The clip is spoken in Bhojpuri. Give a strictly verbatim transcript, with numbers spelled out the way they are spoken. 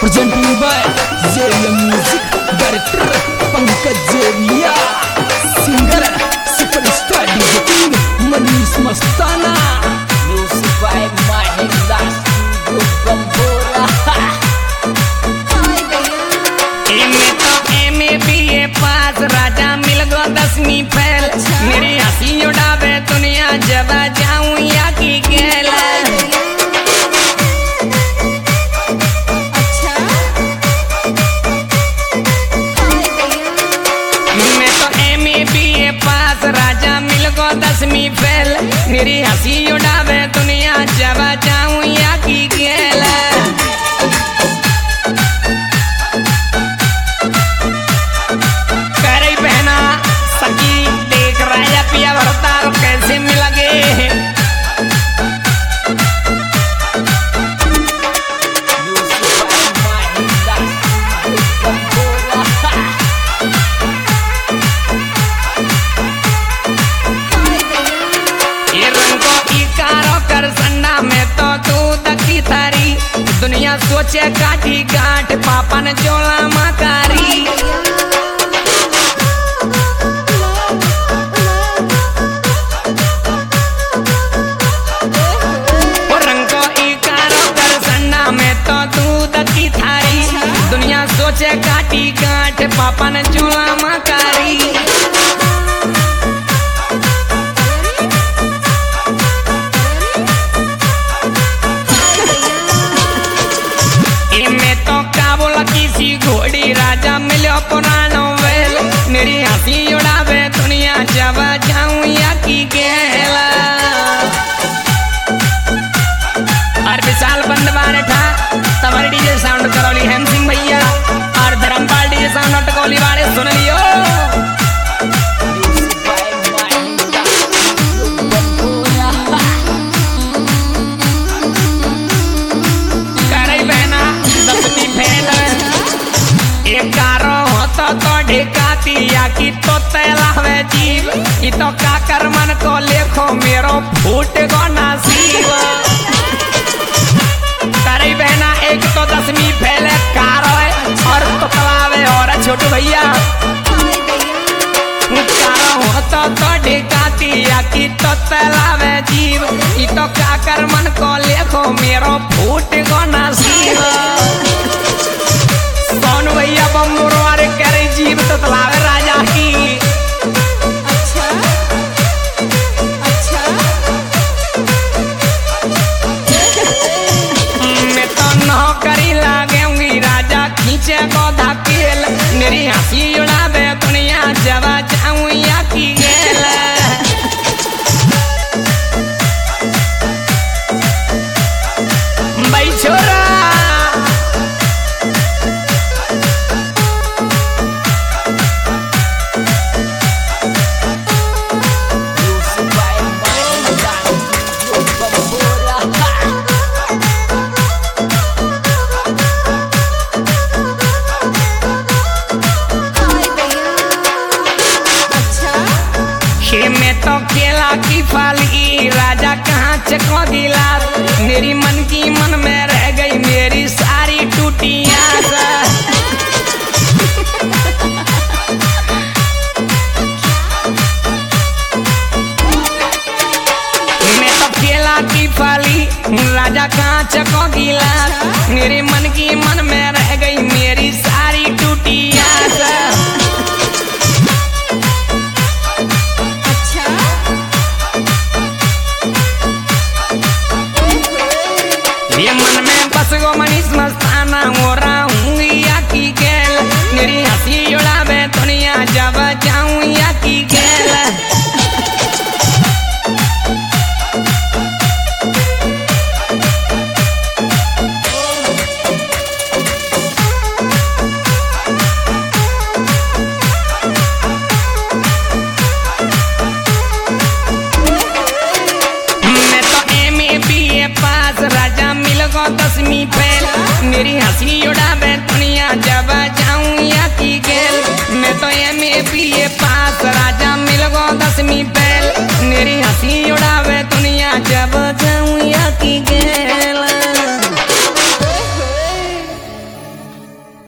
presenting by Zelia Music, director Pankaj Zelia, singer superstar D J King Manish Mastana, music by Mahendra Studio Bambora. एमे तो एमे बी ए पास राजा मिल गो दसवीं फेल मेरी हंसी उड़ावे दुनिया जब जाऊं या की गेला मैं तो एमे बी ए पास राजा मिल गो दसवीं फेल मेरी हंसी उड़ावे दुनिया जब जाऊं या की गेला कैसे मिलगे ये रंगों की कारो कर संडा में तो दूध की थारी दुनिया सोचे काटी गांठ पापन जोला मकारी दुनिया सोचे काटी गांठ पापन चूला मकारी इनमें तो काबुल की सी घोड़ी राजा मिलो पुरानो वेल मेरी हंसी उड़ावे दुनिया जब जाऊं या की गेला और विशाल बंदवार था तमारी डीजे साउंड करौली हेम सिंह भैया और धर्मपाल डीजे साउंड अटकौली वाले सुन लियो करे बहना दसवीं फेल एक कारो होता तो ढेकाती या की तो तैलावे जीव ये तो काकर मन को लेखो मेरो फूट को नसीब करे बहना एक तो दसवीं फेल कार और तो तलावे और छोटू भैया कारो होता तो ढेकाती या की तो तलावे जीव ये तो काकर मन को लेखो मेरो फूट को नसीब सोनू भैया बम्बुर वाले करे जीव तो तलावे राजा की अच्छा अच्छा मैं तो नौकरी लागेंगी राजा खींचे को धकेल मेरी हंसी उड़ावे दुनिया जब जाऊं या की गेल भाई छोरा में तो केला की फाली राजा कहाँ चको दिला मेरी मन की मन में रह गई मेरी सारी टूटी आशा मैं तो केला की फाली राजा कहाँ चको दिला मेरे मन की मन में रह गई मेरी सारी टूटी आशा ये मन में बस गो मनीष मस्ताना हो रहा हूँ या की गेल मेरी हंसी उड़ावे दुनिया जब जाऊं या की गेल मैं तो एम ए बी ए पास राजा मिल गो दसवीं फेल मेरी हंसी उड़ावे दुनिया जब जाऊं या की गेल मैं तो एम ए बी ए पास राजा मिल गो दसवीं फेल मेरी हंसी उड़ावे दुनिया जब जाऊं या की गेल।